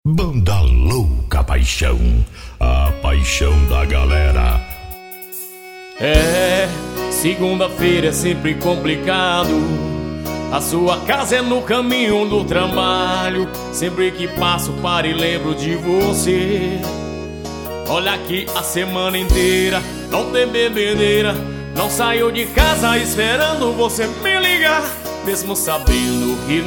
Banda Louca Paixão, a paixão da galera. Segunda-feira é sempre complicado. A sua casa é no caminho do trabalho. Sempre que passo paro e lembro de você. Olha aqui a semana inteira, não tem bebedeira. Não saio de casa esperando você me ligar, mesmo sabendo que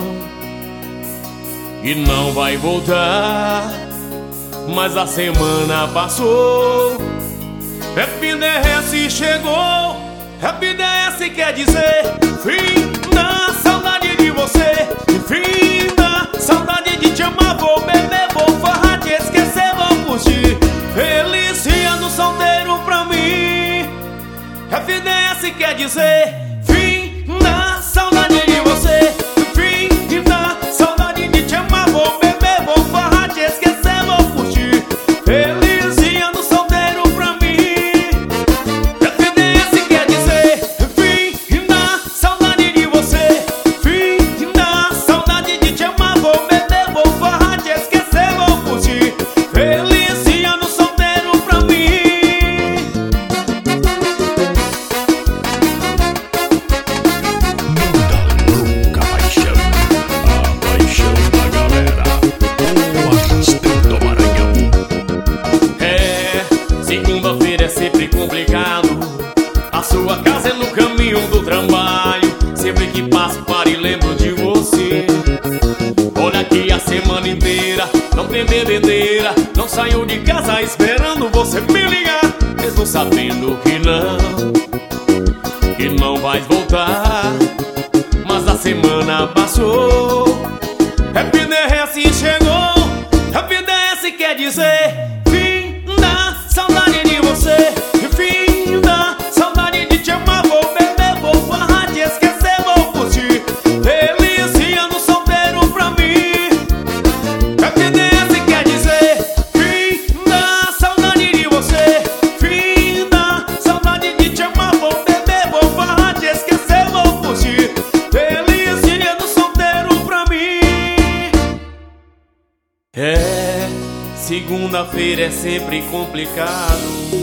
não vai voltar. Mas a semana passou, FDS chegou. FDS quer dizer fim da saudade de você, fim da saudade de te amar. Vou beber, vou farrar, te esquecer, vou curtir. Feliz ano solteiro pra mim. FDS quer dizer fim da saudade de você, fim da saudade de te amar. Vou beber, vou farrar, te esquecer, vou curtir. Feliz ano solteiro pra mim. FDS quer dizer fim da saudade de você, fim da saudade de te amar. Vou beber, vou farrar, te esquecer, vou curtir. Feliz ano solteiro pra mim. Segunda-feira é sempre complicado. A sua casa é no caminho do trabalho. Sempre que passo paro e lembro de você. Olha aqui a semana inteira, não tem bebedeira. Não saio de casa esperando você me ligar, mesmo sabendo que não vais voltar. Mas a semana passou, FDS chegou. FDS quer dizer fim da saudade de você, fim da saudade de te amar. Vou beber, vou farrar, te esquecer, vou curtir. Feliz ano solteiro pra mim. FDS quer dizer fim da saudade de você, fim da saudade de te amar. Vou beber, vou farrar, te esquecer, vou curtir. Feliz ano solteiro pra mim. Segunda-feira é sempre complicado.